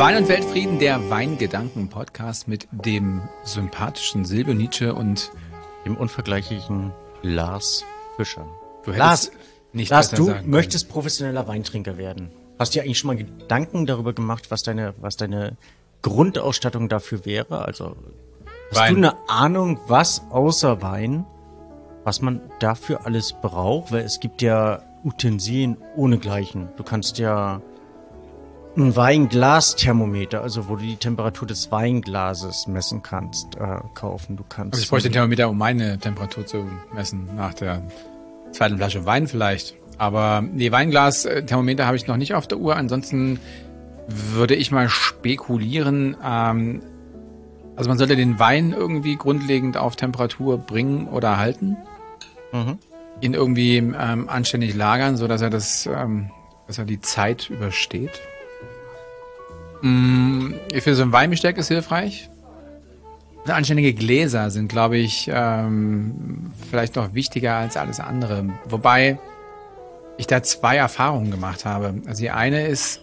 Wein und Weltfrieden, der Weingedanken-Podcast mit dem sympathischen Silvio Nietzsche und dem unvergleichlichen Lars Fischer. Lars, du möchtest professioneller Weintrinker werden. Hast du dir eigentlich schon mal Gedanken darüber gemacht, was deine Grundausstattung dafür wäre? Also hast du eine Ahnung, was außer Wein, was man dafür alles braucht? Weil es gibt ja Utensilien ohnegleichen. Du kannst ja ein Weinglas-Thermometer, also wo du die Temperatur des Weinglases messen kannst, kaufen. Du kannst. Also ich bräuchte den Thermometer, um meine Temperatur zu messen, nach der zweiten Flasche Wein vielleicht. Aber nee, Weinglas-Thermometer habe ich noch nicht auf der Uhr. Ansonsten würde ich mal spekulieren, also man sollte den Wein irgendwie grundlegend auf Temperatur bringen oder halten. Mhm. Ihn irgendwie anständig lagern, so dass er dass er die Zeit übersteht. Ich finde, so ein Weinbesteck ist hilfreich. Anständige Gläser sind, glaube ich, vielleicht noch wichtiger als alles andere. Wobei ich da zwei Erfahrungen gemacht habe. Also die eine ist,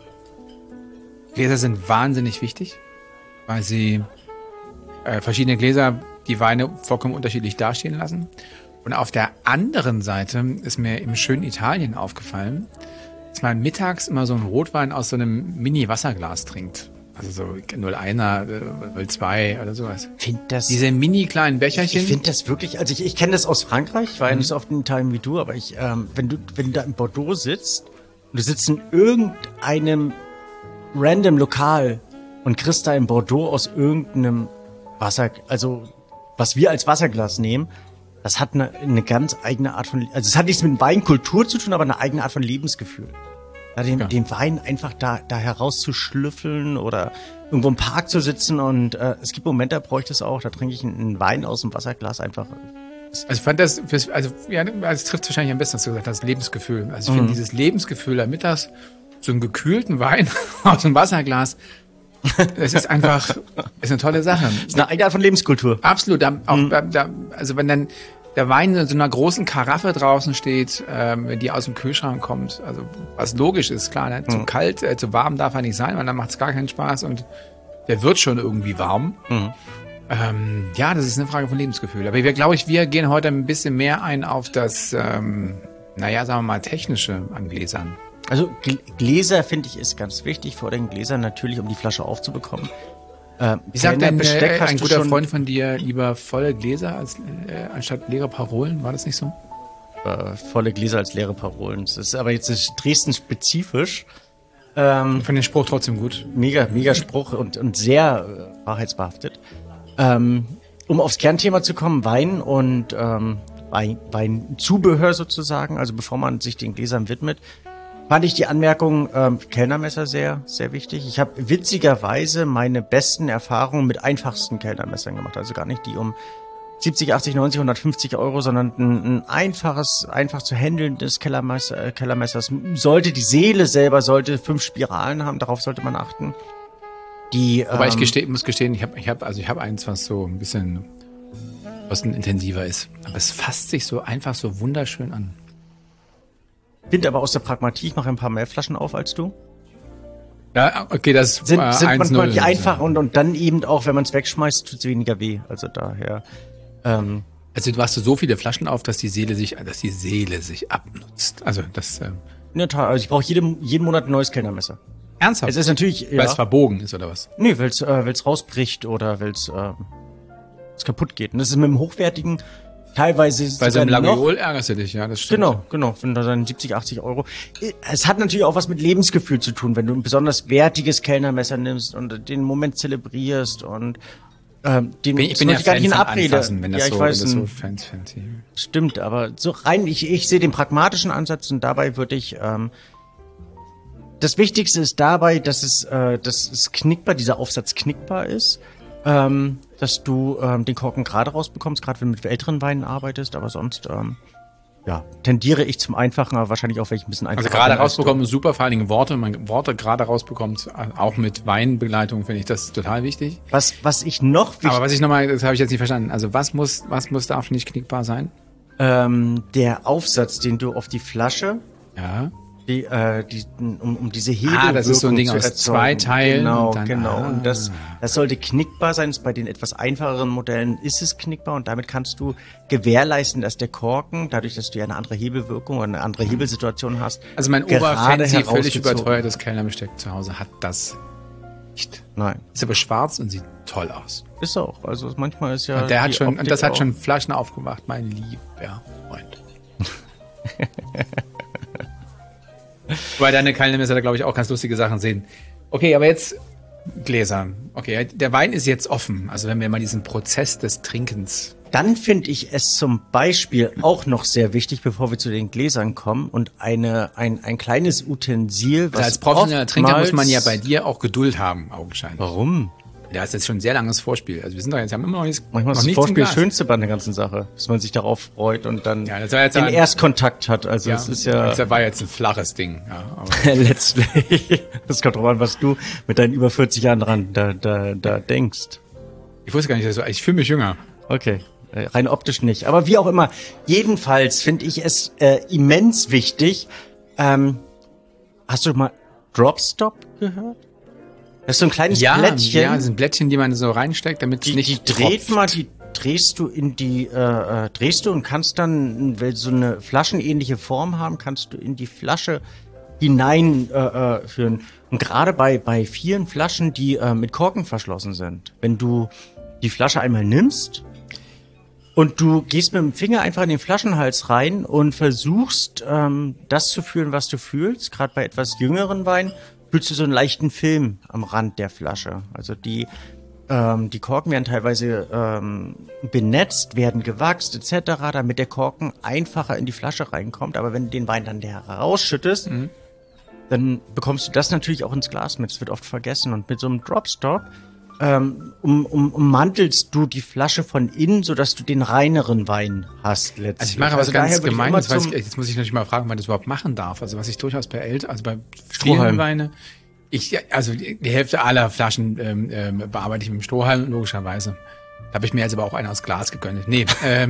Gläser sind wahnsinnig wichtig, weil sie verschiedene Gläser die Weine vollkommen unterschiedlich dastehen lassen. Und auf der anderen Seite ist mir im schönen Italien aufgefallen, dass man mittags immer so einen Rotwein aus so einem Mini-Wasserglas trinkt. Also so 0,1er, 0,2 oder sowas. Diese mini kleinen Becherchen. Ich finde das wirklich, also ich kenne das aus Frankreich, ich war ja nicht so oft in Italien wie du, aber wenn du da in Bordeaux sitzt und du sitzt in irgendeinem random Lokal und kriegst da in Bordeaux aus irgendeinem Wasser, also was wir als Wasserglas nehmen, das hat eine ganz eigene Art von, also es hat nichts mit Weinkultur zu tun, aber eine eigene Art von Lebensgefühl. Ja, den Wein einfach da herauszuschlüffeln oder irgendwo im Park zu sitzen und es gibt Momente, da bräuchte es auch, da trinke ich einen Wein aus dem Wasserglas einfach. Also ich fand das, es trifft wahrscheinlich am besten, was du gesagt hast, Lebensgefühl. Also ich finde dieses Lebensgefühl da mittags, so einen gekühlten Wein aus dem Wasserglas, das ist einfach, ist eine tolle Sache. Das ist eine eigene Art von Lebenskultur. Absolut. Also wenn dann der Wein in so einer großen Karaffe draußen steht, die aus dem Kühlschrank kommt, also was logisch ist, klar, ne? Zu kalt, zu warm darf er nicht sein, weil dann macht es gar keinen Spaß und der wird schon irgendwie warm. Ja, das ist eine Frage von Lebensgefühl. Aber wir gehen heute ein bisschen mehr ein auf das, sagen wir mal, Technische an Gläsern. Also Gläser, finde ich, ist ganz wichtig, vor den Gläsern natürlich, um die Flasche aufzubekommen. Wie sagt denn ein guter Freund von dir, lieber volle Gläser anstatt leere Parolen? War das nicht so? Volle Gläser als leere Parolen. Das ist aber jetzt Dresden-spezifisch. Ich finde den Spruch trotzdem gut. Mega Spruch und sehr wahrheitsbehaftet. Um aufs Kernthema zu kommen, Wein und Weinzubehör sozusagen, also bevor man sich den Gläsern widmet, fand ich die Anmerkung Kellnermesser sehr, sehr wichtig. Ich habe witzigerweise meine besten Erfahrungen mit einfachsten Kellnermessern gemacht. Also gar nicht die um 70, 80, 90, 150 Euro, sondern ein einfach zu handelndes Kellermessers. Die Seele selber sollte 5 Spiralen haben, darauf sollte man achten. Wobei ich muss gestehen, ich habe eins, was so ein bisschen kostenintensiver ist. Aber es fasst sich so einfach so wunderschön an. Bin aber aus der Pragmatie, ich mache ein paar mehr Flaschen auf als du. Ja, okay, das sind manchmal nicht einfach und dann eben auch, wenn man es wegschmeißt, tut es weniger weh. Also daher. Also du machst so viele Flaschen auf, dass die Seele sich abnutzt. Also das. Ja, toll. Also ich brauche jeden Monat ein neues Kellnermesser. Ernsthaft? Es ist natürlich, weil es verbogen ist oder was? Nee, weil es rausbricht oder weil es kaputt geht. Und das ist mit dem hochwertigen. Teilweise ist es bei so einem Lagerol ärgerst du dich, ja, das stimmt. Genau, wenn du dann 70, 80 Euro. Es hat natürlich auch was mit Lebensgefühl zu tun, wenn du ein besonders wertiges Kellnermesser nimmst und den Moment zelebrierst und ich bin ja Fan von Anfassen, wenn das so fancy. Stimmt, aber so rein, ich sehe den pragmatischen Ansatz und dabei würde ich das Wichtigste ist dabei, dass es knickbar, dieser Aufsatz knickbar ist. Dass du den Korken gerade rausbekommst, gerade wenn du mit älteren Weinen arbeitest, aber sonst tendiere ich zum Einfachen, aber wahrscheinlich auch welche ein bisschen einfacher. Also gerade rausbekommen ist super, vor allen Dingen Worte, wenn man Worte gerade rausbekommt, auch mit Weinbegleitung finde ich das total wichtig. Was ich noch wichtig... Aber das habe ich jetzt nicht verstanden, also was darf nicht knickbar sein? Der Aufsatz, den du auf die Flasche um diese Hebelwirkung das ist so ein Ding zu aus erzeugen. 2 Teilen. Genau, und dann, genau. Und das sollte knickbar sein. Bei den etwas einfacheren Modellen ist es knickbar und damit kannst du gewährleisten, dass der Korken, dadurch, dass du ja eine andere Hebelwirkung oder eine andere Hebelsituation hast, Also mein gerade oberfancy, völlig herausgezogen. überteuertes Kellnerbesteck zu Hause hat das nicht. Nein, Ist aber schwarz und sieht toll aus. ist auch. Also manchmal ist ja Und der hat die schon, und Optik das hat auch- schon Flaschen aufgemacht, mein lieber Freund. Weil deine Kellnermesser da, glaube ich, auch ganz lustige Sachen sehen. Okay, aber jetzt Gläser. Okay, der Wein ist jetzt offen. Also wenn wir mal diesen Prozess des Trinkens. Dann finde ich es zum Beispiel auch noch sehr wichtig, bevor wir zu den Gläsern kommen und ein kleines Utensil, was Als professioneller Trinker muss man ja oftmals- bei dir auch Geduld haben, augenscheinlich. Warum? Da ist jetzt schon ein sehr langes Vorspiel. Also wir sind doch jetzt, haben immer noch nichts. Manchmal ist noch das nichts im Vorspiel das Glas. Schönste bei der ganzen Sache, dass man sich darauf freut und dann Ja, das war jetzt den ein- Erstkontakt hat. Also es ist ja Das war jetzt ein flaches Ding. Ja, aber letztlich, das kommt drauf an, was du mit deinen über 40 Jahren dran da denkst. ich wusste gar nicht, ich fühle mich jünger. Okay, rein optisch nicht. Aber wie auch immer, jedenfalls finde ich es immens wichtig. Hast du mal Dropstop gehört? Das ist so ein kleines Blättchen. Ja, das sind Blättchen, die man so reinsteckt, damit es Die nicht dreht tropft. man, die drehst du in die, drehst du und kannst dann, wenn so eine flaschenähnliche Form haben, kannst du in die Flasche hinein führen. Und gerade bei vielen Flaschen, die mit Korken verschlossen sind, wenn du die Flasche einmal nimmst und du gehst mit dem Finger einfach in den Flaschenhals rein und versuchst, das zu fühlen, was du fühlst, gerade bei etwas jüngeren Weinen, fühlst du so einen leichten Film am Rand der Flasche. Also die Korken werden teilweise benetzt, werden gewachst etc., damit der Korken einfacher in die Flasche reinkommt. Aber wenn du den Wein dann herausschüttest, dann bekommst du das natürlich auch ins Glas mit. Das wird oft vergessen. Und mit so einem Dropstop ummantelst du die Flasche von innen, sodass du den reineren Wein hast letztlich. Also ich mache was ganz daher würde ich immer Gemeines, jetzt muss ich natürlich mal fragen, ob man das überhaupt machen darf. Also was ich durchaus bei bei vielen Strohhalm. Weine, also die Hälfte aller Flaschen bearbeite ich mit dem Strohhalm, logischerweise. Da habe ich mir jetzt aber auch eine aus Glas gegönnt. Nee,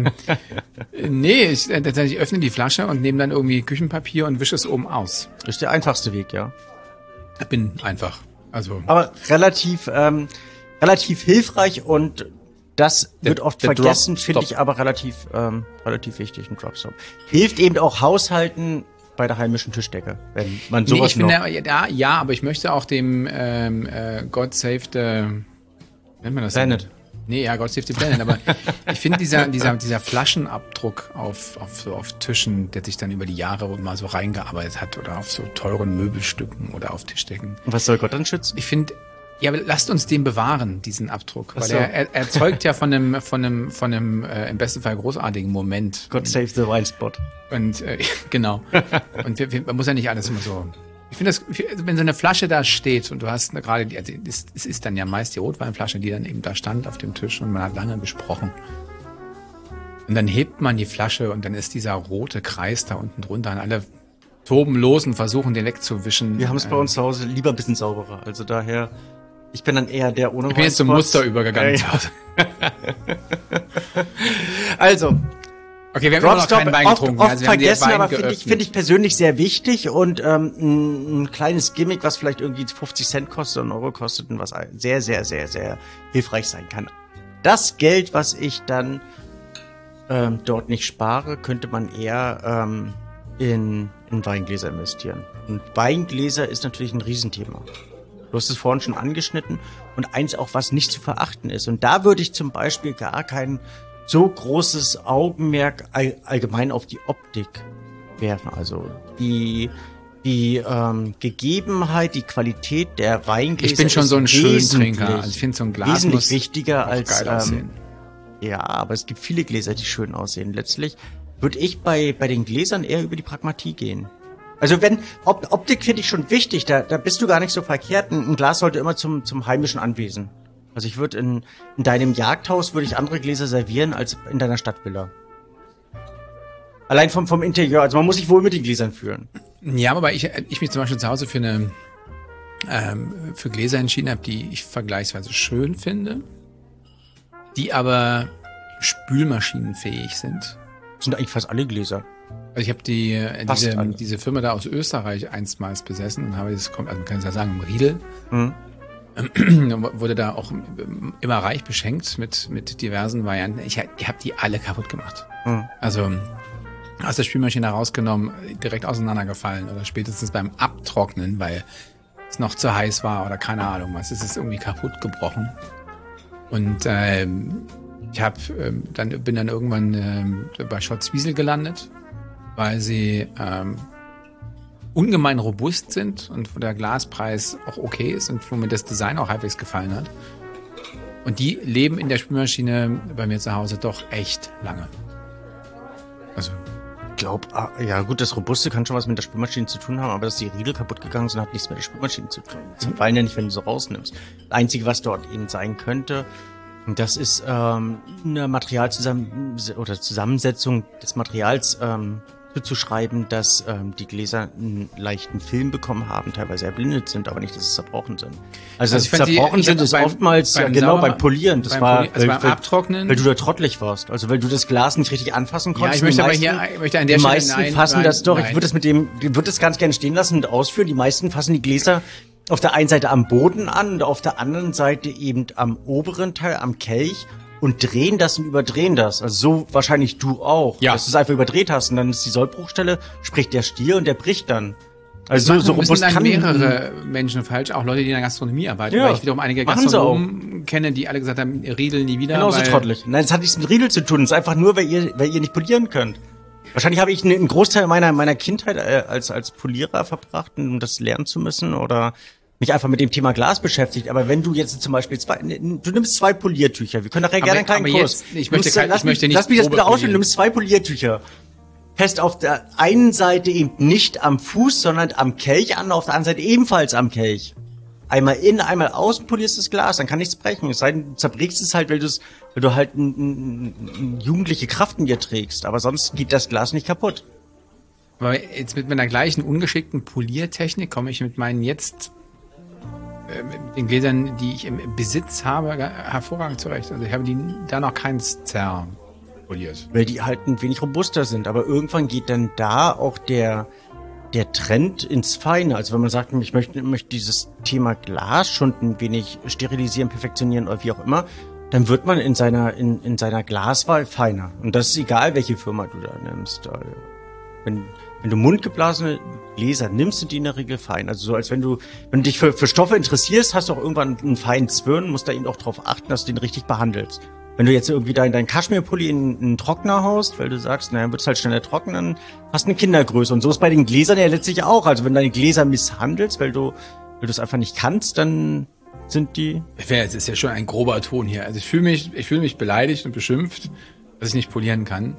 ich öffne die Flasche und nehme dann irgendwie Küchenpapier und wische es oben aus. Das ist der einfachste Weg, ja. Ich bin einfach, also Aber relativ hilfreich und das wird oft der vergessen, finde Dropstop. ich aber relativ wichtig, ein Dropstop. Hilft eben auch Haushalten bei der heimischen Tischdecke, wenn man nee, sowas ich finde, noch... ja, aber ich möchte auch dem God Save the, wie nennt man das? Planet. Nee, ja, God Save the Planet, aber ich finde dieser Flaschenabdruck auf Tischen, der sich dann über die Jahre mal so reingearbeitet hat oder auf so teuren Möbelstücken oder auf Tischdecken. Und was soll Gott dann schützen? Ich finde, ja, aber lasst uns den bewahren, diesen Abdruck, weil Ach so. er erzeugt ja von einem im besten Fall großartigen Moment. God save the wine spot. Und genau. Und man muss ja nicht alles immer so. Ich finde das, wenn so eine Flasche da steht und du hast gerade, es ist dann ja meist die Rotweinflasche, die dann eben da stand auf dem Tisch und man hat lange gesprochen. Und dann hebt man die Flasche und dann ist dieser rote Kreis da unten drunter und alle toben los und versuchen den wegzuwischen. Wir haben es bei uns zu Hause lieber ein bisschen sauberer. Also daher, ich bin dann eher der ohne Ich bin jetzt zum Weinspots. Muster übergegangen. Ja. Also, Okay, wir haben immer noch Dropstop keinen Wein oft getrunken. Also wir haben den vergessen, Wein aber geöffnet. finde ich persönlich sehr wichtig und ein kleines Gimmick, was vielleicht irgendwie 50 Cent kostet oder einen Euro kostet und was sehr, sehr, sehr, sehr hilfreich sein kann. Das Geld, was ich dann dort nicht spare, könnte man eher in Weingläser investieren. Und Weingläser ist natürlich ein Riesenthema. Du hast es vorhin schon angeschnitten und eins auch, was nicht zu verachten ist. Und da würde ich zum Beispiel gar kein so großes Augenmerk allgemein auf die Optik werfen. Also die Gegebenheit, die Qualität der Weingläser Ich bin schon ist so ein Schöntrinker. wesentlich- Also ich finde, so ein Glas wesentlich muss wichtiger auch als geil aussehen. ja, aber es gibt viele Gläser, die schön aussehen. Letztlich würde ich bei den Gläsern eher über die Pragmatie gehen. Also wenn Optik finde ich schon wichtig, da bist du gar nicht so verkehrt. Ein Glas sollte immer zum heimischen Anwesen. Also ich würde in deinem Jagdhaus würde ich andere Gläser servieren als in deiner Stadtvilla. Allein vom Interieur. Also man muss sich wohl mit den Gläsern fühlen. Ja, aber ich mich zum Beispiel zu Hause für Gläser entschieden habe, die ich vergleichsweise schön finde, die aber spülmaschinenfähig sind. sind eigentlich fast alle Gläser. Also ich habe diese Firma da aus Österreich einstmals besessen und habe also man kann es ja sagen, Riedel. Wurde da auch immer reich beschenkt mit diversen Varianten. Ich habe die alle kaputt gemacht. Also aus der Spülmaschine rausgenommen, direkt auseinandergefallen oder spätestens beim Abtrocknen, weil es noch zu heiß war oder keine Ahnung was. Es ist irgendwie kaputt gebrochen. Und ich bin dann irgendwann bei Schott-Zwiesel gelandet, weil sie ungemein robust sind und wo der Glaspreis auch okay ist und wo mir das Design auch halbwegs gefallen hat. Und die leben in der Spülmaschine bei mir zu Hause doch echt lange. Also ich glaube, ja gut, das Robuste kann schon was mit der Spülmaschine zu tun haben, aber dass die Riegel kaputt gegangen sind, hat nichts mit der Spülmaschine zu tun. Das fallen ja nicht, wenn du so rausnimmst. Das Einzige, was dort eben sein könnte, das ist eine Zusammensetzung des Materials zuzuschreiben, dass die Gläser einen leichten Film bekommen haben, teilweise erblindet sind, aber nicht, dass es zerbrochen sind. Also dass sie zerbrochen sind, ist oftmals beim Polieren. Das war beim Abtrocknen. Weil du da trottelig warst. Also weil du das Glas nicht richtig anfassen konntest. Ja, ich möchte an der Stelle die meisten fassen das doch. Ich würde das ganz gerne stehen lassen und ausführen. Die meisten fassen die Gläser auf der einen Seite am Boden an und auf der anderen Seite eben am oberen Teil, am Kelch. Und drehen das und überdrehen das. Also so wahrscheinlich du auch. Ja. Dass du es einfach überdreht hast und dann ist die Sollbruchstelle, spricht der Stier und der bricht dann. Also so robust kann mehrere Menschen falsch, auch Leute, die in der Gastronomie arbeiten. Ja, weil ich wiederum einige Gastronomen kenne, die alle gesagt haben, Riedel nie wieder. Genauso trottelig. Nein, das hat nichts mit Riedel zu tun. Das ist einfach nur, weil ihr nicht polieren könnt. Wahrscheinlich habe ich einen Großteil meiner Kindheit als Polierer verbracht, um das lernen zu müssen oder mich einfach mit dem Thema Glas beschäftigt, aber wenn du jetzt zum Beispiel du nimmst 2 Poliertücher, wir können nachher gerne einen kleinen Kurs. Lass mich das bitte ausführen, du nimmst 2 Poliertücher, fest auf der einen Seite eben nicht am Fuß, sondern am Kelch an, auf der anderen Seite ebenfalls am Kelch. Einmal innen, einmal außen polierst das Glas, dann kann nichts brechen. Es sei denn, du zerbrichst es halt, weil du halt eine jugendliche Kraft in dir trägst, aber sonst geht das Glas nicht kaputt. Aber jetzt mit meiner gleichen ungeschickten Poliertechnik komme ich mit meinen mit den Gläsern, die ich im Besitz habe, hervorragend zurecht. Also ich habe da noch keins zerpoliert. Weil die halt ein wenig robuster sind. Aber irgendwann geht dann da auch der Trend ins Feine. Also wenn man sagt, ich möchte dieses Thema Glas schon ein wenig sterilisieren, perfektionieren oder wie auch immer, dann wird man in seiner Glaswahl feiner. Und das ist egal, welche Firma du da nimmst. Wenn du mundgeblasene Gläser nimmst, sind die in der Regel fein. Also so, als wenn du dich für Stoffe interessierst, hast du auch irgendwann einen feinen Zwirn, musst da eben auch darauf achten, dass du den richtig behandelst. Wenn du jetzt irgendwie deinen Kaschmirpulli in einen Trockner haust, weil du sagst, naja, wird's halt schneller trocken, dann hast du eine Kindergröße. Und so ist bei den Gläsern ja letztlich auch. Also wenn du deine Gläser misshandelst, weil du es einfach nicht kannst, dann sind die... Es ist ja schon ein grober Ton hier. Also ich fühle mich beleidigt und beschimpft, dass ich nicht polieren kann.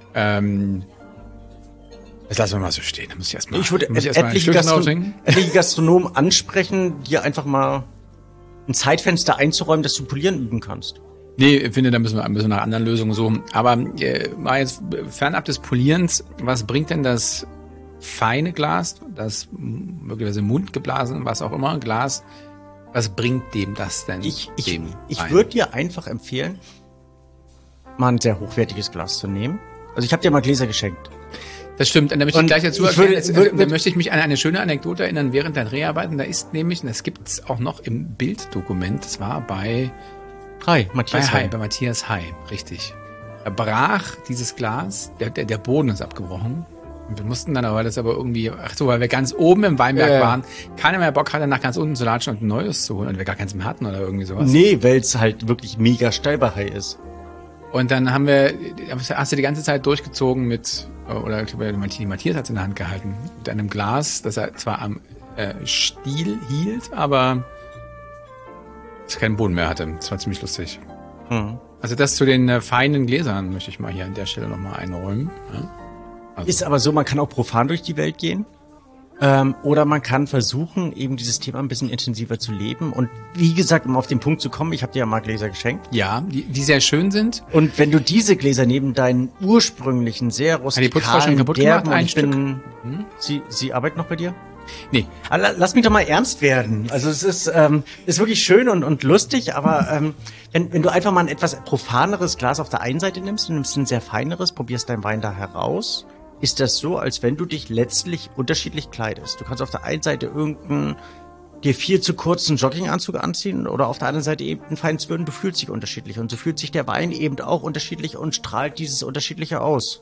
Das lassen wir mal so stehen. Da muss ich erstmal. Ich würde etliche Gastronomen ansprechen, dir einfach mal ein Zeitfenster einzuräumen, dass du polieren üben kannst. Nee, ich finde, da müssen wir nach anderen Lösungen suchen. Aber mal jetzt fernab des Polierens, was bringt denn das feine Glas, das möglicherweise mundgeblasen, was auch immer, Glas, was bringt dem das denn? Ich würde dir einfach empfehlen, mal ein sehr hochwertiges Glas zu nehmen. Also ich habe dir mal Gläser geschenkt. Das stimmt, und da möchte ich gleich dazu erklären, da möchte ich mich an eine schöne Anekdote erinnern während der Dreharbeiten. Da ist nämlich, und das gibt's auch noch im Bilddokument, das war bei Matthias Hai, richtig. Da brach dieses Glas, der Boden ist abgebrochen. Und wir mussten dann, weil wir ganz oben im Weinberg waren, keiner mehr Bock hatte, nach ganz unten zu latschen und ein neues zu holen und wir gar keins mehr hatten oder irgendwie sowas. Nee, weil es halt wirklich mega steil bei Hai ist. Und dann hast du die ganze Zeit durchgezogen mit, oder ich glaube, Matthias hat es in der Hand gehalten, mit einem Glas, das er zwar am Stiel hielt, aber es keinen Boden mehr hatte. Das war ziemlich lustig. Also das zu den feinen Gläsern möchte ich mal hier an der Stelle nochmal einräumen. Ja? Also. Ist aber so, man kann auch profan durch die Welt gehen. Oder man kann versuchen, eben dieses Thema ein bisschen intensiver zu leben. Und wie gesagt, um auf den Punkt zu kommen, ich habe dir ja mal Gläser geschenkt. Ja, die sehr schön sind. Und wenn du diese Gläser neben deinen ursprünglichen, sehr rustikalen, derben, Sie arbeitet noch bei dir? Nee. Lass mich doch mal ernst werden. Also es ist wirklich schön und lustig, aber wenn du einfach mal ein etwas profaneres Glas auf der einen Seite nimmst, du nimmst ein sehr feineres, probierst deinen Wein da heraus, ist das so, als wenn du dich letztlich unterschiedlich kleidest. Du kannst auf der einen Seite irgendeinen dir viel zu kurzen Jogginganzug anziehen oder auf der anderen Seite eben einen feinen Zwirn, du fühlst dich unterschiedlich. Und so fühlt sich der Wein eben auch unterschiedlich und strahlt dieses Unterschiedliche aus.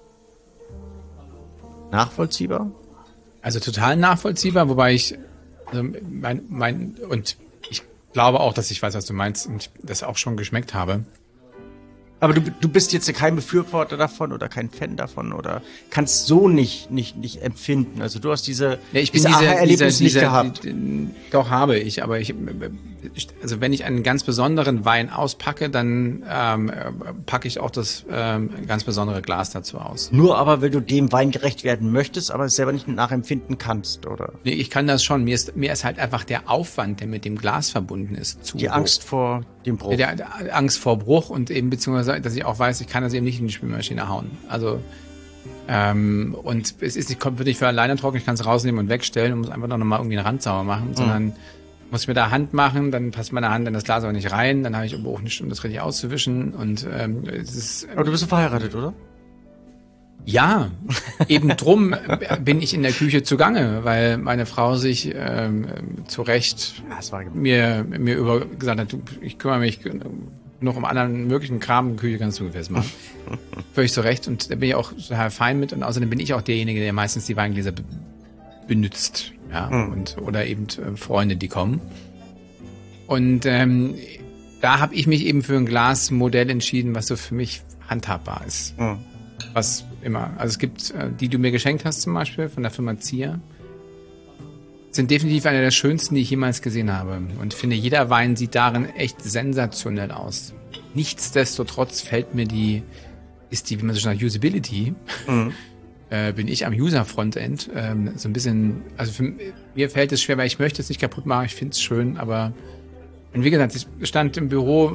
Nachvollziehbar? Also total nachvollziehbar, wobei ich, also und ich glaube auch, dass ich weiß, was du meinst und das auch schon geschmeckt habe. Aber du bist jetzt kein Befürworter davon oder kein Fan davon oder kannst so nicht empfinden. Also du hast diese Aha-Erlebnis nicht gehabt. Doch, habe ich, aber also wenn ich einen ganz besonderen Wein auspacke, dann packe ich auch das ganz besondere Glas dazu aus. Nur aber, weil du dem Wein gerecht werden möchtest, aber es selber nicht nachempfinden kannst, oder? Nee, ich kann das schon. Mir ist halt einfach der Aufwand, der mit dem Glas verbunden ist, zu die Angst vor dem Bruch. Der Angst vor Bruch und eben beziehungsweise, dass ich auch weiß, ich kann das eben nicht in die Spülmaschine hauen. Also und es wird nicht für alleine trocken, ich kann es rausnehmen und wegstellen und muss einfach noch mal irgendwie einen Rand sauber machen, sondern muss ich mit der Hand machen, dann passt meine Hand in das Glas aber nicht rein, dann habe ich aber auch nicht, um das richtig auszuwischen und es ist... Aber du bist verheiratet, oder? Ja, eben drum bin ich in der Küche zugange, weil meine Frau sich zu Recht mir gesagt hat, ich kümmere mich noch um anderen möglichen Kram, Küche kannst du fest machen. Völlig zu Recht und da bin ich auch total fein mit und außerdem bin ich auch derjenige, der meistens die Weingläser benutzt, ja, oder eben Freunde, die kommen. Und da habe ich mich eben für ein Glasmodell entschieden, was so für mich handhabbar ist. Was immer. Also es gibt, die du mir geschenkt hast zum Beispiel, von der Firma Zier, sind definitiv einer der schönsten, die ich jemals gesehen habe. Und finde, jeder Wein sieht darin echt sensationell aus. Nichtsdestotrotz fällt mir wie man so sagt, Usability, bin ich am User-Frontend so ein bisschen, also mir fällt es schwer, weil ich möchte es nicht kaputt machen, ich finde es schön, aber und wie gesagt, ich stand im Büro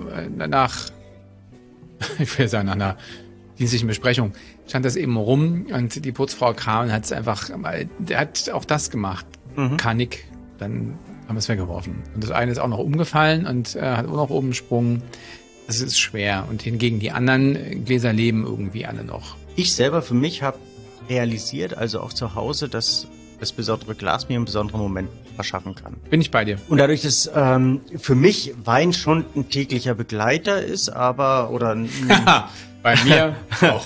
ich will sagen, nach einer dienstlichen Besprechung, stand das eben rum und die Putzfrau kam und hat es einfach, der hat auch das gemacht, Kanik, dann haben wir es weggeworfen. Und das eine ist auch noch umgefallen und hat auch noch oben gesprungen. Das ist schwer. Und hingegen die anderen Gläser leben irgendwie alle noch. Ich selber für mich habe realisiert, also auch zu Hause, dass das besondere Glas mir einen besonderen Moment verschaffen kann. Bin ich bei dir. Und dadurch, dass für mich Wein schon ein täglicher Begleiter ist, oder bei mir auch.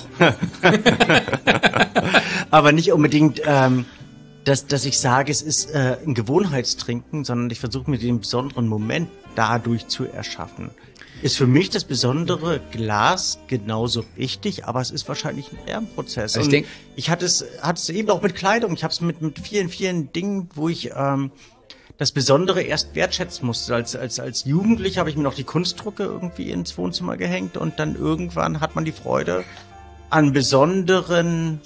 Aber nicht unbedingt, dass ich sage, es ist ein Gewohnheitstrinken, sondern ich versuche mir den besonderen Moment dadurch zu erschaffen. Ist für mich das besondere Glas genauso wichtig, aber es ist wahrscheinlich ein Lernprozess. Also ich hatte es eben auch mit Kleidung. Ich habe es mit vielen, vielen Dingen, wo ich das Besondere erst wertschätzen musste. Als Jugendlicher habe ich mir noch die Kunstdrucke irgendwie ins Wohnzimmer gehängt und dann irgendwann hat man die Freude an besonderen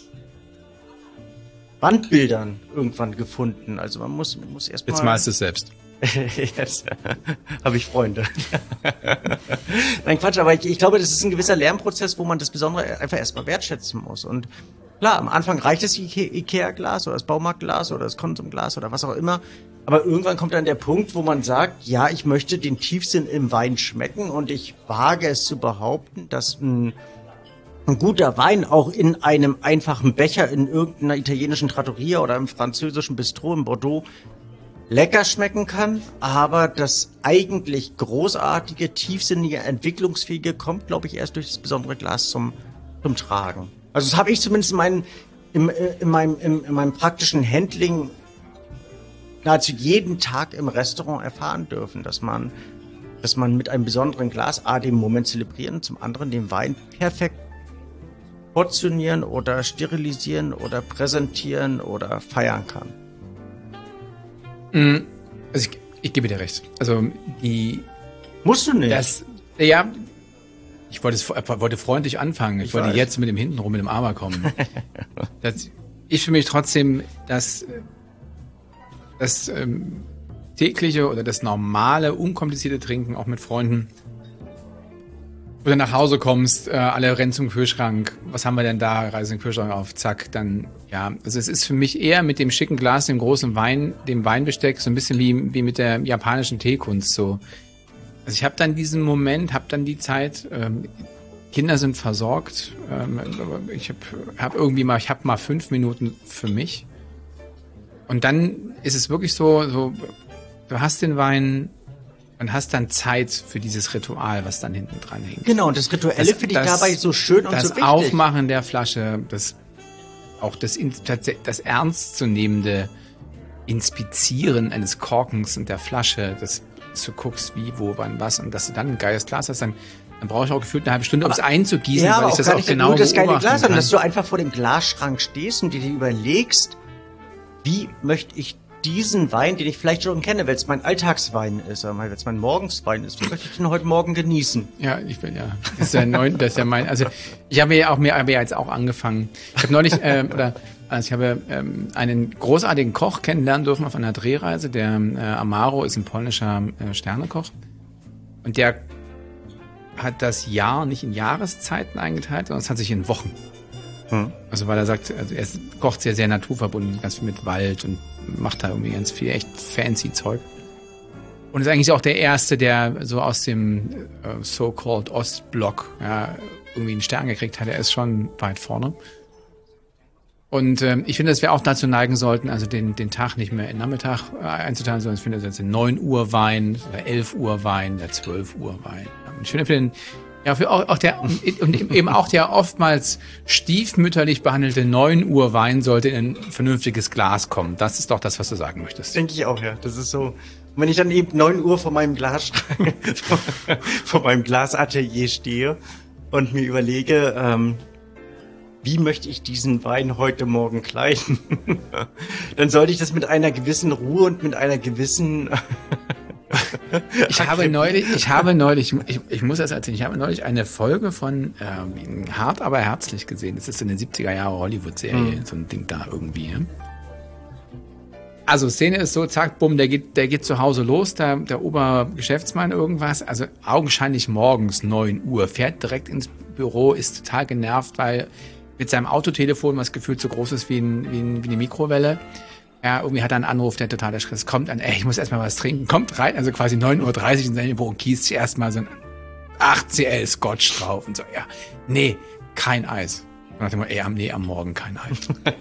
Wandbildern irgendwann gefunden. Also man muss erst mal... Jetzt malst du es selbst. Jetzt habe ich Freunde. Nein, Quatsch, aber ich glaube, das ist ein gewisser Lernprozess, wo man das Besondere einfach erstmal wertschätzen muss. Und klar, am Anfang reicht das Ikea-Glas oder das Baumarktglas oder das Konsumglas oder was auch immer. Aber irgendwann kommt dann der Punkt, wo man sagt, ja, ich möchte den Tiefsinn im Wein schmecken und ich wage es zu behaupten, dass ein guter Wein auch in einem einfachen Becher in irgendeiner italienischen Trattoria oder im französischen Bistro in Bordeaux lecker schmecken kann, aber das eigentlich großartige, tiefsinnige, entwicklungsfähige kommt, glaube ich, erst durch das besondere Glas zum Tragen. Also das habe ich zumindest in meinem praktischen Handling nahezu jeden Tag im Restaurant erfahren dürfen, dass man mit einem besonderen Glas den Moment zelebrieren, zum anderen den Wein perfekt portionieren oder sterilisieren oder präsentieren oder feiern kann. Also ich gebe dir recht. Also musst du nicht. Ich wollte freundlich anfangen. Ich wollte jetzt mit dem hintenrum mit dem Aber kommen. Ich für mich trotzdem das tägliche oder das normale, unkomplizierte Trinken auch mit Freunden Oder nach Hause kommst, alle rennen zum Kühlschrank. Was haben wir denn da? Reißen den Kühlschrank auf, zack, dann, ja. Also es ist für mich eher mit dem schicken Glas, dem großen Wein, dem Weinbesteck, so ein bisschen wie mit der japanischen Teekunst, so. Also ich habe dann diesen Moment, habe dann die Zeit, Kinder sind versorgt, ich habe mal 5 Minuten für mich. Und dann ist es wirklich so, du hast den Wein und hast dann Zeit für dieses Ritual, was dann hinten dran hängt. Genau, und das Rituelle finde ich dabei so schön und so wichtig. Das Aufmachen der Flasche, das ernstzunehmende Inspizieren eines Korkens und der Flasche, dass du guckst, wie, wo, wann, was, und dass du dann ein geiles Glas hast, dann brauche ich auch gefühlt eine halbe Stunde, um es einzugießen, ja, weil ich das auch genau das geile beobachten Glas, kann. dass du einfach vor dem Glasschrank stehst und dir überlegst, wie möchte ich diesen Wein, den ich vielleicht schon kenne, weil es mein Alltagswein ist, weil es mein Morgenswein ist, wie möchte ich den heute Morgen genießen? Ja, das ist ja mein, also ich habe ja jetzt auch angefangen. Ich habe neulich, ich habe einen großartigen Koch kennenlernen dürfen auf einer Drehreise. Der Amaro ist ein polnischer Sternekoch. Und der hat das Jahr nicht in Jahreszeiten eingeteilt, sondern es hat sich in Wochen. Also weil er sagt, also er kocht sehr, sehr naturverbunden, ganz viel mit Wald und macht da irgendwie ganz viel echt fancy Zeug. Und ist eigentlich auch der Erste, der so aus dem so-called Ostblock irgendwie einen Stern gekriegt hat. Er ist schon weit vorne. Und ich finde, dass wir auch dazu neigen sollten, also den Tag nicht mehr in Nachmittag einzuteilen, sondern ich finde, das ist ein 9 Uhr Wein, der 11 Uhr Wein, der 12 Uhr Wein. Und ich finde für den, ja, für auch der, und eben auch der oftmals stiefmütterlich behandelte 9 Uhr Wein sollte in ein vernünftiges Glas kommen. Das ist doch das, was du sagen möchtest. Denke ich auch, ja. Das ist so. Und wenn ich dann eben 9 Uhr vor meinem Glasschrank, vor meinem Glasatelier stehe und mir überlege, wie möchte ich diesen Wein heute Morgen kleiden, dann sollte ich das mit einer gewissen Ruhe und mit einer gewissen Ich habe neulich, ich muss das erzählen, ich habe neulich eine Folge von Hart, aber herzlich gesehen. Das ist so eine 70er Jahre Hollywood-Serie, so ein Ding da irgendwie. Ne? Also Szene ist so, zack, bumm, der geht zu Hause los, der Obergeschäftsmann irgendwas, also augenscheinlich morgens 9 Uhr, fährt direkt ins Büro, ist total genervt, weil mit seinem Autotelefon, was gefühlt so groß ist wie eine Mikrowelle, ja, irgendwie hat er einen Anruf, der total erschreckt ist. Kommt an, ich muss erstmal was trinken. Kommt rein, also quasi 9:30 Uhr in sein Büro und gießt sich erstmal so ein 8cl Scotch drauf und so, ja, nee, kein Eis. Und nach dem Motto, nee, am Morgen kein Eis.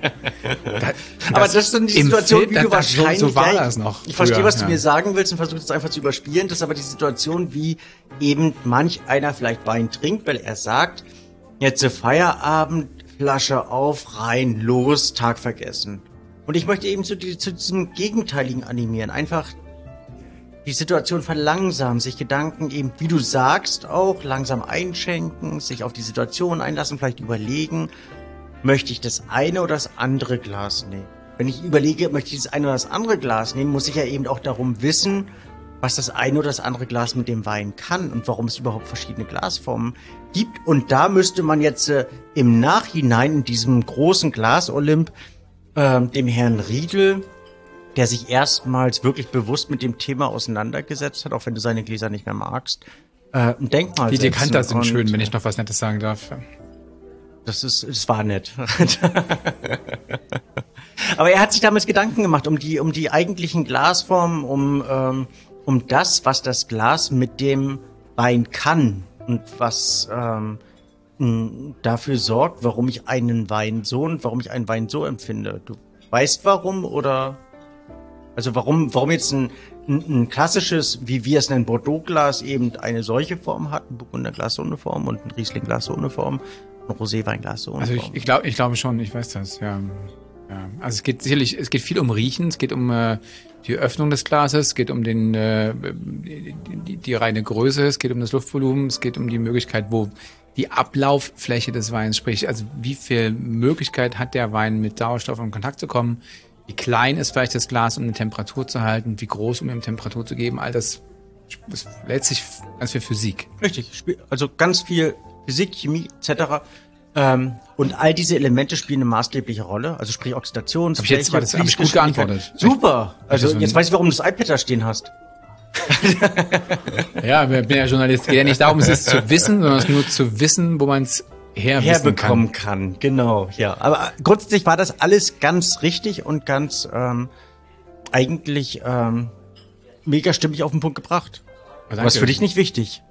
Aber das ist dann die Situation, wie du wahrscheinlich... So war das noch. Ich verstehe, was du mir sagen willst und versuche es einfach zu überspielen. Das ist aber die Situation, wie eben manch einer vielleicht Wein trinkt, weil er sagt, jetzt Feierabend, Flasche auf, rein, los, Tag vergessen. Und ich möchte eben zu diesem Gegenteiligen animieren. Einfach die Situation verlangsamen, sich Gedanken eben, wie du sagst, auch langsam einschenken, sich auf die Situation einlassen, vielleicht überlegen, möchte ich das eine oder das andere Glas nehmen? Wenn ich überlege, möchte ich das eine oder das andere Glas nehmen, muss ich ja eben auch darum wissen, was das eine oder das andere Glas mit dem Wein kann und warum es überhaupt verschiedene Glasformen gibt. Und da müsste man jetzt im Nachhinein in diesem großen Glas-Olymp dem Herrn Riedel, der sich erstmals wirklich bewusst mit dem Thema auseinandergesetzt hat, auch wenn du seine Gläser nicht mehr magst, ein Denkmal Die setzen. Dekanter sind schön, wenn ich noch was Nettes sagen darf. Es war nett. Aber er hat sich damals Gedanken gemacht um die eigentlichen Glasformen, um das, was das Glas mit dem Wein kann und was dafür sorgt, warum ich einen Wein so und warum ich einen Wein so empfinde. Du weißt warum oder also warum jetzt ein klassisches, wie wir es nennen, Bordeaux-Glas eben eine solche Form hat, ein Burgunderglas so eine Form und ein Riesling-Glas so eine Form, ein Roséweinglas so eine Form. Also ich glaube schon, ich weiß das, ja. Also es geht viel um Riechen, es geht um die Öffnung des Glases, es geht um die reine Größe, es geht um das Luftvolumen, es geht um die Möglichkeit, wo die Ablauffläche des Weins, sprich, also wie viel Möglichkeit hat der Wein mit Sauerstoff in Kontakt zu kommen, wie klein ist vielleicht das Glas, um eine Temperatur zu halten, wie groß, um ihm Temperatur zu geben, all das ist letztlich ganz viel Physik. Richtig, also ganz viel Physik, Chemie etc., und all diese Elemente spielen eine maßgebliche Rolle, also sprich Oxidation. Hab ich gut geantwortet. Super. Also jetzt weiß ich, warum du das iPad da stehen hast. Ja, ich bin ja Journalist. Es geht ja nicht darum, es ist zu wissen, sondern es ist nur zu wissen, wo man es herbekommen kann. Genau, ja. Aber grundsätzlich war das alles ganz richtig und ganz eigentlich mega stimmig auf den Punkt gebracht. Danke. Was für dich nicht wichtig.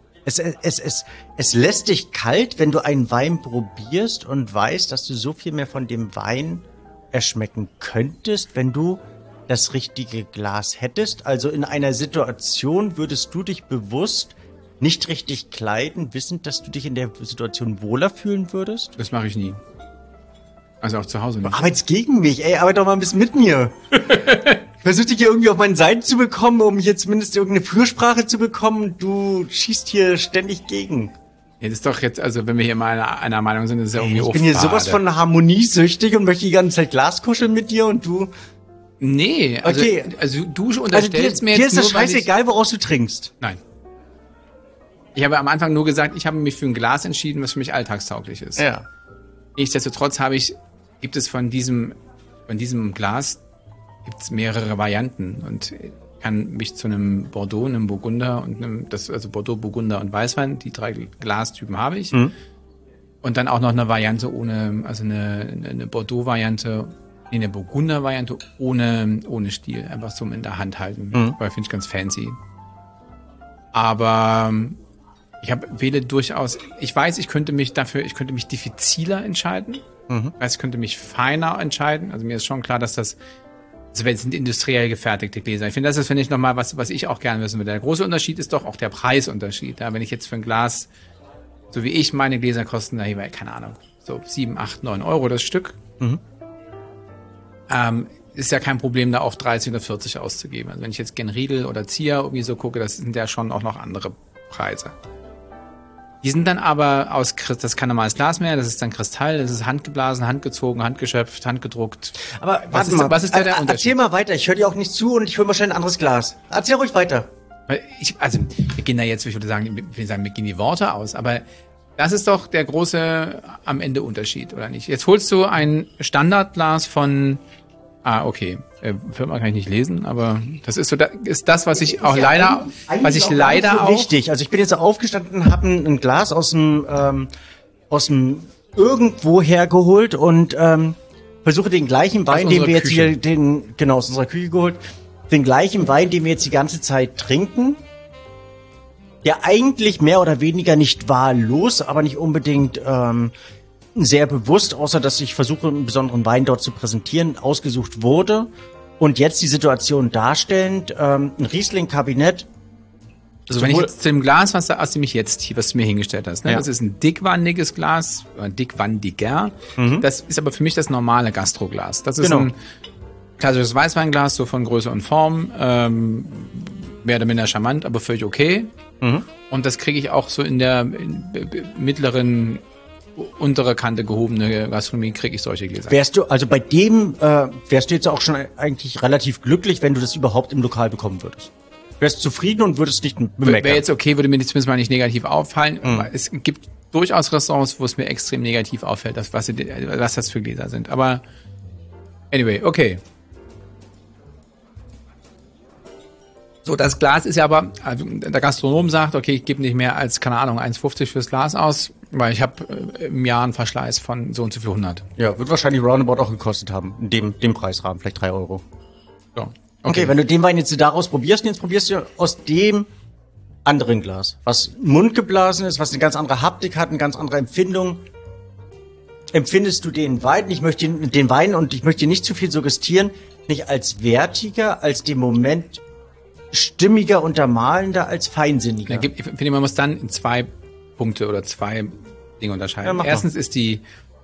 Es lässt dich kalt, wenn du einen Wein probierst und weißt, dass du so viel mehr von dem Wein erschmecken könntest, wenn du das richtige Glas hättest. Also in einer Situation würdest du dich bewusst nicht richtig kleiden, wissend, dass du dich in der Situation wohler fühlen würdest? Das mache ich nie. Also auch zu Hause nicht. Du arbeitest gegen mich, ey, arbeite doch mal ein bisschen mit mir. Ich versuche dich hier irgendwie auf meine Seite zu bekommen, um hier zumindest irgendeine Fürsprache zu bekommen. Du schießt hier ständig gegen. Ja, das ist doch jetzt, also wenn wir hier mal einer Meinung sind, das ist ja irgendwie Ich bin hier sowas von harmoniesüchtig und möchte die ganze Zeit Glas kuscheln mit dir und du... Nee, also, Okay. also du unterstellst mir jetzt dir ist das nur, weil scheißegal, woraus du trinkst. Nein. Ich habe am Anfang nur gesagt, ich habe mich für ein Glas entschieden, was für mich alltagstauglich ist. Ja. Nichtsdestotrotz gibt es von diesem Glas gibt's mehrere Varianten und kann mich zu einem Bordeaux, einem Burgunder und also Bordeaux, Burgunder und Weißwein, die 3 Glastypen habe ich. Mhm. Und dann auch noch eine Variante ohne, also eine Bordeaux-Variante, eine Burgunder-Variante ohne Stiel, einfach so in der Hand halten, weil finde ich ganz fancy. Aber wähle durchaus, ich weiß, ich könnte mich diffiziler entscheiden. Ich könnte mich feiner entscheiden. Also mir ist schon klar, dass das sind industriell gefertigte Gläser. Ich finde, das ist, finde ich, nochmal was ich auch gerne wissen würde. Der große Unterschied ist doch auch der Preisunterschied. Ja, wenn ich jetzt für ein Glas, so wie ich meine Gläser kosten, keine Ahnung, so 7, 8, 9 Euro das Stück. Ist ja kein Problem, da auch 30 oder 40 auszugeben. Also wenn ich jetzt gen Riedel oder Zier irgendwie so gucke, das sind ja schon auch noch andere Preise. Die sind dann aber das ist kein normales Glas mehr, das ist dann Kristall, das ist handgeblasen, handgezogen, handgeschöpft, handgedruckt. Aber warte mal, was ist da der Unterschied? Erzähl mal weiter, ich höre dir auch nicht zu und ich hole mal schnell ein anderes Glas. Erzähl ruhig weiter. Wir gehen da jetzt, ich würde sagen, mir gehen die Worte aus, aber das ist doch der große am Ende Unterschied, oder nicht? Jetzt holst du ein Standardglas von, okay, Firma kann ich nicht lesen, aber das ist so, ist das, was ich auch leider auch. Richtig, also ich bin jetzt aufgestanden, habe ein Glas aus dem irgendwoher geholt und versuche den gleichen Wein, den wir jetzt hier, aus unserer Küche geholt, den gleichen Wein, den wir jetzt die ganze Zeit trinken, der eigentlich mehr oder weniger nicht wahllos, aber nicht unbedingt sehr bewusst, außer dass ich versuche, einen besonderen Wein dort zu präsentieren, ausgesucht wurde und jetzt die Situation darstellend, ein Riesling-Kabinett. Also wenn ich jetzt zu dem Glas, was du mir hingestellt hast, ne? Ja. Das ist ein dickwandiges Glas, oder dickwandiger. Das ist aber für mich das normale Gastroglas. Das ist ein klassisches Weißweinglas, so von Größe und Form, mehr oder minder charmant, aber völlig okay. Und das kriege ich auch so in der mittleren, untere Kante gehobene Gastronomie, kriege ich solche Gläser. Wärst du jetzt auch schon eigentlich relativ glücklich, wenn du das überhaupt im Lokal bekommen würdest? Wärst du zufrieden und würdest nicht bemeckern? Wäre jetzt okay, würde mir zumindest mal nicht negativ auffallen. Aber es gibt durchaus Restaurants, wo es mir extrem negativ auffällt, was das für Gläser sind. Aber anyway, okay. So, das Glas ist ja aber, also der Gastronom sagt, okay, ich gebe nicht mehr als, keine Ahnung, 1,50 fürs Glas aus, weil ich habe im Jahr einen Verschleiß von so und so viel 100. Ja, wird wahrscheinlich roundabout auch gekostet haben, in dem Preisrahmen, vielleicht 3 Euro. So, okay, wenn du den Wein jetzt daraus probierst, und jetzt probierst du aus dem anderen Glas, was mundgeblasen ist, was eine ganz andere Haptik hat, eine ganz andere Empfindung. Empfindest du den Wein, ich möchte nicht zu viel suggestieren, nicht als wertiger, als dem Moment stimmiger, untermalender, als feinsinniger? Ich finde, man muss dann in 2 Punkte oder 2 Dinge unterscheiden. Ja, erstens ist der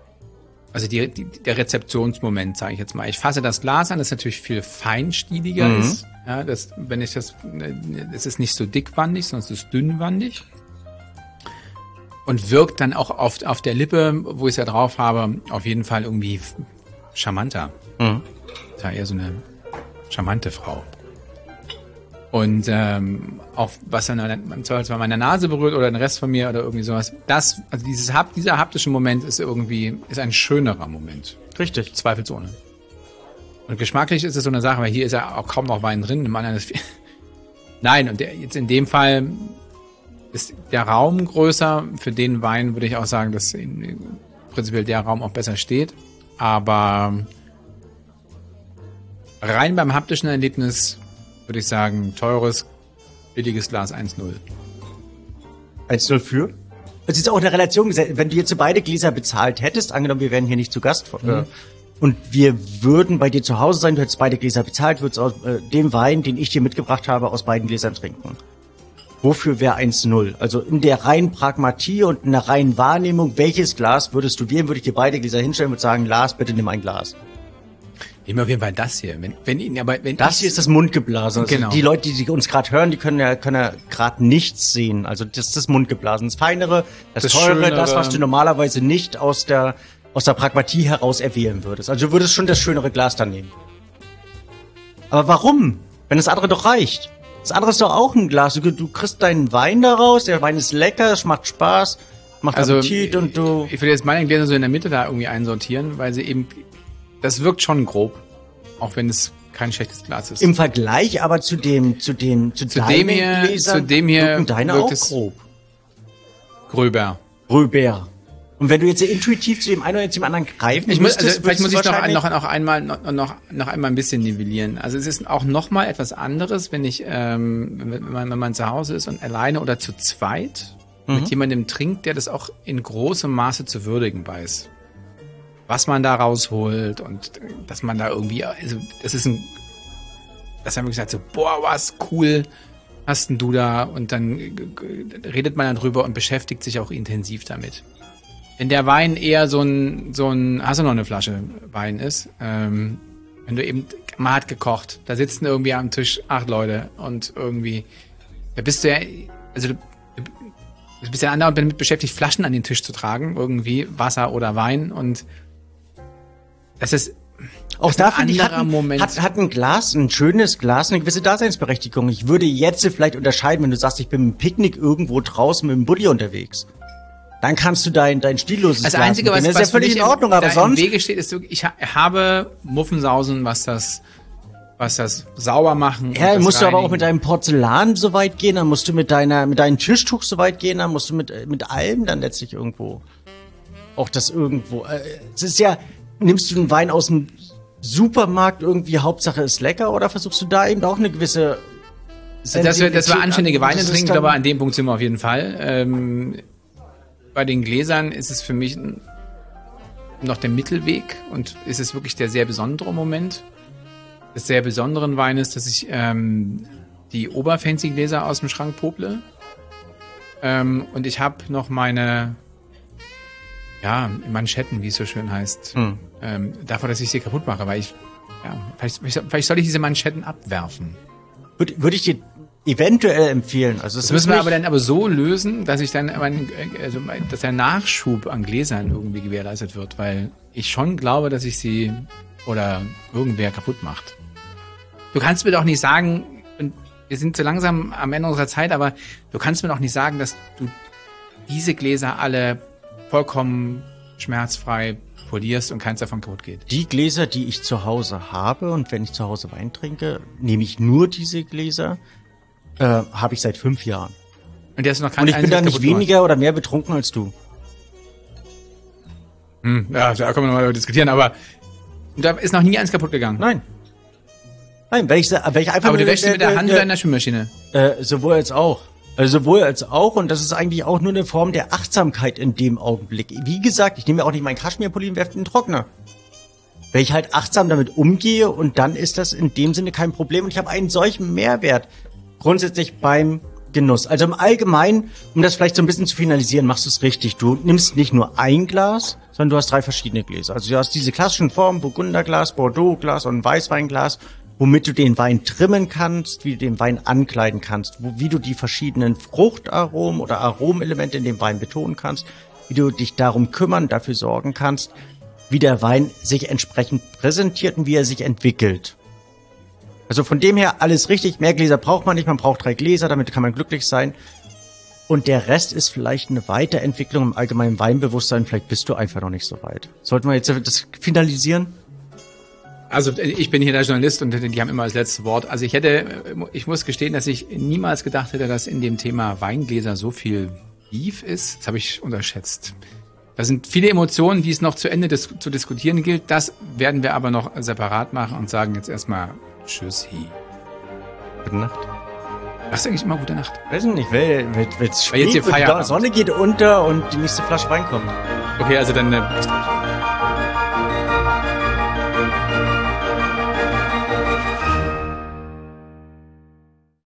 Rezeptionsmoment, sage ich jetzt mal. Ich fasse das Glas an, das natürlich viel feinstieliger ist. Ja, es ist nicht so dickwandig, sondern es ist dünnwandig. Und wirkt dann auch auf der Lippe, wo ich es ja drauf habe, auf jeden Fall irgendwie charmanter. Das ist ja eher so eine charmante Frau. Und auch was dann zwar meine Nase berührt oder den Rest von mir oder irgendwie sowas. Dieser haptische Moment ist ein schönerer Moment. Richtig. Nein, und jetzt in dem Fall ist der Raum größer. Für den Wein würde ich auch sagen, dass prinzipiell der Raum auch besser steht. Aber rein beim haptischen Erlebnis würde ich sagen, teures, billiges Glas 1,0. 1,0 für? Das ist auch eine Relation, wenn du jetzt beide Gläser bezahlt hättest, angenommen, wir wären hier nicht zu Gast, und wir würden bei dir zu Hause sein, du hättest beide Gläser bezahlt, würdest aus dem Wein, den ich dir mitgebracht habe, aus beiden Gläsern trinken. Wofür wäre 1,0? Also in der reinen Pragmatie und in der reinen Wahrnehmung, welches Glas würdest du wählen, würde ich dir beide Gläser hinstellen und sagen, Lars, bitte nimm ein Glas. Nehmen wir auf jeden Fall das hier. Wenn das hier ist das Mundgeblasen. Also genau. Die Leute, die uns gerade hören, die können ja gerade nichts sehen. Also das ist das Mundgeblasen. Das Feinere, das Teure, Schönere. Das, was du normalerweise nicht aus der Pragmatie heraus erwählen würdest. Also du würdest schon das schönere Glas dann nehmen. Aber warum? Wenn das andere doch reicht. Das andere ist doch auch ein Glas. Du kriegst deinen Wein daraus, der Wein ist lecker, es macht Spaß, macht Appetit und du... Ich würde jetzt meine Gläser so in der Mitte da irgendwie einsortieren, weil sie eben... Das wirkt schon grob, auch wenn es kein schlechtes Glas ist. Im Vergleich aber zu dem hier wirkt deine auch es grob. Gröber. Und wenn du jetzt intuitiv zu dem einen oder zu dem anderen greifen vielleicht muss ich noch einmal ein bisschen nivellieren. Also es ist auch noch mal etwas anderes, wenn man zu Hause ist und alleine oder zu zweit mit jemandem trinkt, der das auch in großem Maße zu würdigen weiß. Was man da rausholt und dass man da irgendwie, also dass haben wir gesagt so, boah, was cool hast denn du da, und dann redet man dann drüber und beschäftigt sich auch intensiv damit. Wenn der Wein eher so ein hast du noch eine Flasche Wein ist, wenn du eben mal hat gekocht, da sitzen irgendwie am Tisch 8 Leute und irgendwie, da bist du ja, also du bist ja andauernd damit beschäftigt, Flaschen an den Tisch zu tragen, irgendwie Wasser oder Wein, und das ist auch da finde ich, hat ein Glas, ein schönes Glas, eine gewisse Daseinsberechtigung. Ich würde jetzt vielleicht unterscheiden, wenn du sagst, ich bin mit einem Picknick irgendwo draußen mit dem Buddy unterwegs. Dann kannst du dein stillloses Glas. Das Einzige, was ist ja völlig in Ordnung, aber sonst im Wege steht, ist, ich habe Muffensausen, was das sauber machen. Ja, musst du aber auch mit deinem Porzellan so weit gehen, dann musst du mit deinem Tischtuch so weit gehen, dann musst du mit allem dann letztlich irgendwo auch das irgendwo. Es ist ja, nimmst du einen Wein aus dem Supermarkt irgendwie, Hauptsache ist lecker, oder versuchst du da eben auch eine gewisse dass wir anständige Weine trinken, aber an dem Punkt sind wir auf jeden Fall. Bei den Gläsern ist es für mich noch der Mittelweg und ist es wirklich der sehr besondere Moment des sehr besonderen Weines, dass ich die oberfancy Gläser aus dem Schrank pople. Und ich habe noch meine Manschetten, wie es so schön heißt, davor, dass ich sie kaputt mache, weil vielleicht soll ich diese Manschetten abwerfen. Würde ich dir eventuell empfehlen. Also das müssen wir aber so lösen, dass ich dann dass der Nachschub an Gläsern irgendwie gewährleistet wird, weil ich schon glaube, dass ich sie oder irgendwer kaputt macht. Du kannst mir doch nicht sagen, und wir sind so langsam am Ende unserer Zeit, aber du kannst mir doch nicht sagen, dass du diese Gläser alle vollkommen schmerzfrei polierst und keins davon kaputt geht. Die Gläser, die ich zu Hause habe, und wenn ich zu Hause Wein trinke, nehme ich nur diese Gläser, habe ich seit 5 Jahren. Und, der ist noch kein und ich bin da nicht weniger oder mehr betrunken als du. Ja, da können wir nochmal diskutieren, aber da ist noch nie eins kaputt gegangen. Nein, weil ich einfach. Aber du wäschst mit der Hand oder in der Spülmaschine? Sowohl als auch. Also sowohl als auch, und das ist eigentlich auch nur eine Form der Achtsamkeit in dem Augenblick. Wie gesagt, ich nehme ja auch nicht meinen Kaschmirpulli und werfe in den Trockner. Weil ich halt achtsam damit umgehe, und dann ist das in dem Sinne kein Problem, und ich habe einen solchen Mehrwert grundsätzlich beim Genuss. Also im Allgemeinen, um das vielleicht so ein bisschen zu finalisieren, machst du es richtig. Du nimmst nicht nur ein Glas, sondern du hast 3 verschiedene Gläser. Also du hast diese klassischen Formen, Burgunderglas, Bordeauxglas und ein Weißweinglas, womit du den Wein trimmen kannst, wie du den Wein ankleiden kannst, wie du die verschiedenen Fruchtaromen oder Aromenelemente in dem Wein betonen kannst, wie du dich darum kümmern, dafür sorgen kannst, wie der Wein sich entsprechend präsentiert und wie er sich entwickelt. Also von dem her alles richtig. Mehr Gläser braucht man nicht, man braucht 3 Gläser, damit kann man glücklich sein. Und der Rest ist vielleicht eine Weiterentwicklung im allgemeinen Weinbewusstsein. Vielleicht bist du einfach noch nicht so weit. Sollten wir jetzt das finalisieren? Also ich bin hier der Journalist und die haben immer das letzte Wort. Also ich muss gestehen, dass ich niemals gedacht hätte, dass in dem Thema Weingläser so viel Beef ist. Das habe ich unterschätzt. Da sind viele Emotionen, die es noch zu Ende zu diskutieren gilt. Das werden wir aber noch separat machen und sagen jetzt erstmal Tschüssi. Gute Nacht. Sagst du eigentlich immer gute Nacht? Weiß nicht, weil jetzt hier die Feierabend. Sonne geht unter und die nächste Flasche Wein kommt. Okay, also dann bis gleich.